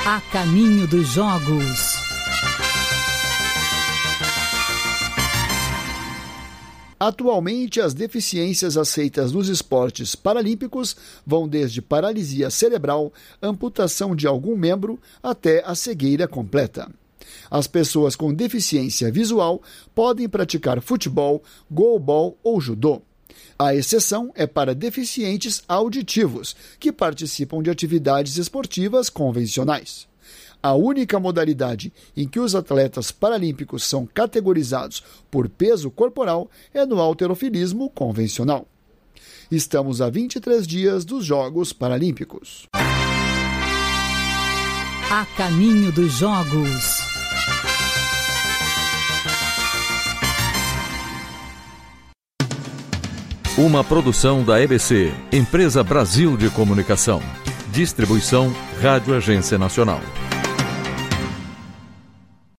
A caminho dos Jogos. Atualmente, as deficiências aceitas nos esportes paralímpicos vão desde paralisia cerebral, amputação de algum membro, até a cegueira completa. As pessoas com deficiência visual podem praticar futebol, goalball ou judô. A exceção é para deficientes auditivos, que participam de atividades esportivas convencionais. A única modalidade em que os atletas paralímpicos são categorizados por peso corporal é no halterofilismo convencional. Estamos a 23 dias dos Jogos Paralímpicos. A caminho dos Jogos. Uma produção da EBC, Empresa Brasil de Comunicação. Distribuição Rádio Agência Nacional.